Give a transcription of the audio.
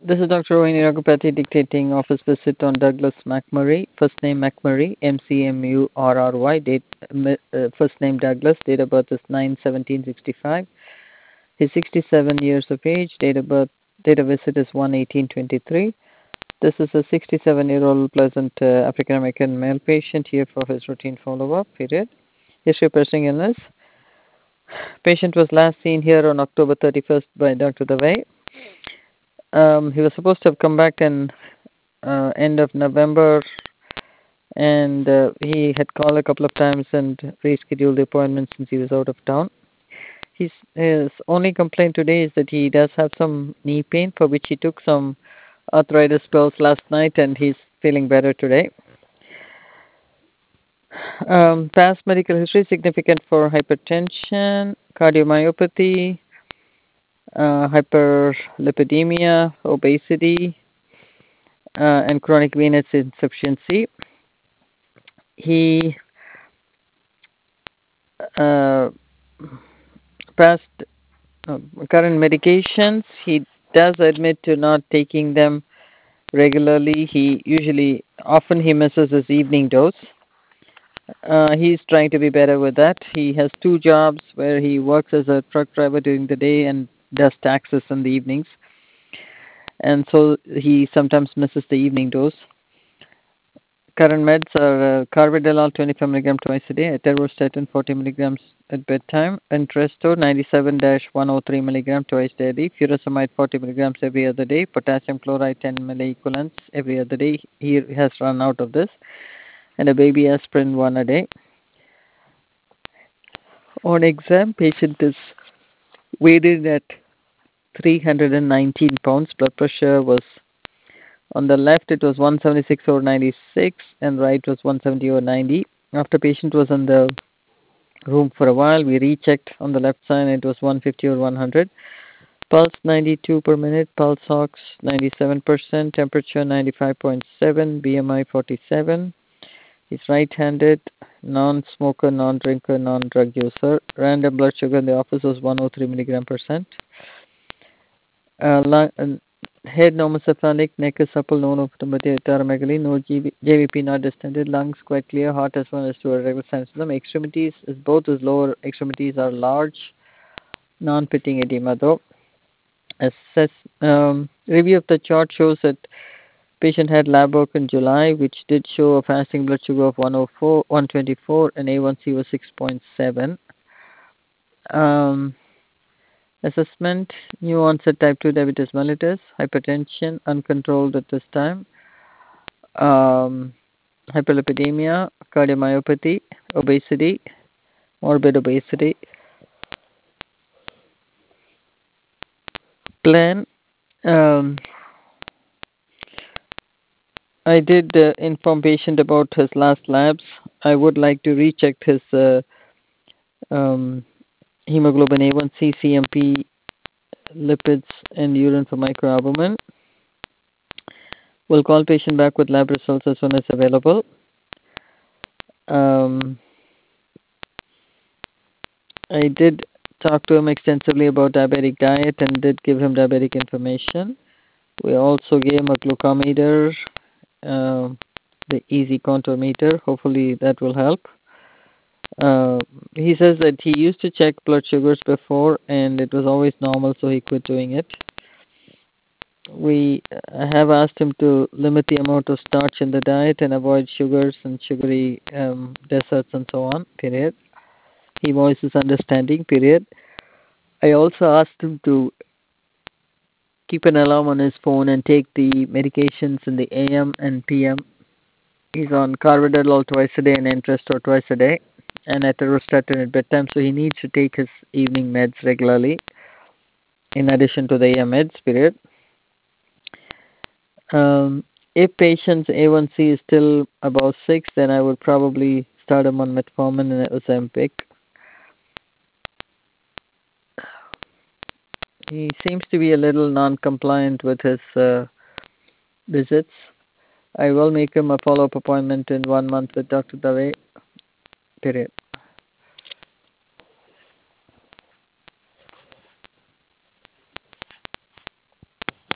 This is Dr. Rohini Raghupathy dictating office visit on Douglas McMurray. First name McMurray, McMurry. First name Douglas. Date of birth is 9/17/65. He's 67 years of age. Date of visit is 1/18/23. This is a 67-year-old pleasant African American male patient here for his routine follow-up. Period. History of pressing illness. Patient was last seen here on October 31st by Dr. Dave. He was supposed to have come back in end of November, and he had called a couple of times and rescheduled the appointment since he was out of town. His only complaint today is that he does have some knee pain, for which he took some arthritis pills last night, and he's feeling better today. Past medical history significant for hypertension, cardiomyopathy, hyperlipidemia, obesity, and chronic venous insufficiency. He uh, past current medications. He does admit to not taking them regularly. Often he misses his evening dose. He's trying to be better with that. He has two jobs where he works as a truck driver during the day and does taxes in the evenings, and so he sometimes misses the evening dose. Current meds are carvedilol 25 milligram twice a day, atorvastatin 40 milligrams at bedtime, Entresto 97-103 milligram twice daily, furosemide 40 milligrams every other day, potassium chloride 10 milliequivalents every other day. He has run out of this, and a baby aspirin one a day. On exam, patient is weighed at 319 pounds. Blood pressure was on the left, it was 176/96, and right was 170/90. After patient was in the room for a while, we rechecked on the left side, it was 150/100. Pulse 92 per minute, pulse ox 97%, temperature 95.7, BMI 47. He's right-handed, non-smoker, non-drinker, non-drug user. Random blood sugar in the office was 103 milligram percent. Head normocephalic, neck is supple, no nophthalmopathy, no JVP not distended, lungs quite clear, heart as well as to a regular sinus. Extremities, both his lower extremities are large, non-pitting edema though. Review of the chart shows that patient had lab work in July, which did show a fasting blood sugar of 124, and A1C was 6.7. Assessment: new onset type 2 diabetes mellitus, hypertension, uncontrolled at this time, hyperlipidemia, cardiomyopathy, obesity, morbid obesity. Plan: I did inform patient about his last labs. I would like to recheck his hemoglobin A1C, CMP, lipids, and urine for microalbumin. We'll call patient back with lab results as soon as available. I did talk to him extensively about diabetic diet and did give him diabetic information. We also gave him a glucometer, the easy contour meter. Hopefully that will help. He says that he used to check blood sugars before and it was always normal, so he quit doing it. We have asked him to limit the amount of starch in the diet and avoid sugars and sugary desserts and so on, period. He voices understanding, period. I also asked him to keep an alarm on his phone and take the medications in the AM and PM. He's on carvedilol twice a day and Entresto twice a day, and atorvastatin at bedtime, so he needs to take his evening meds regularly in addition to the AM meds, period. If patient's A1C is still above 6, then I would probably start him on metformin and Ozempic. He seems to be a little non-compliant with his visits. I will make him a follow-up appointment in 1 month with Dr. Dave, period.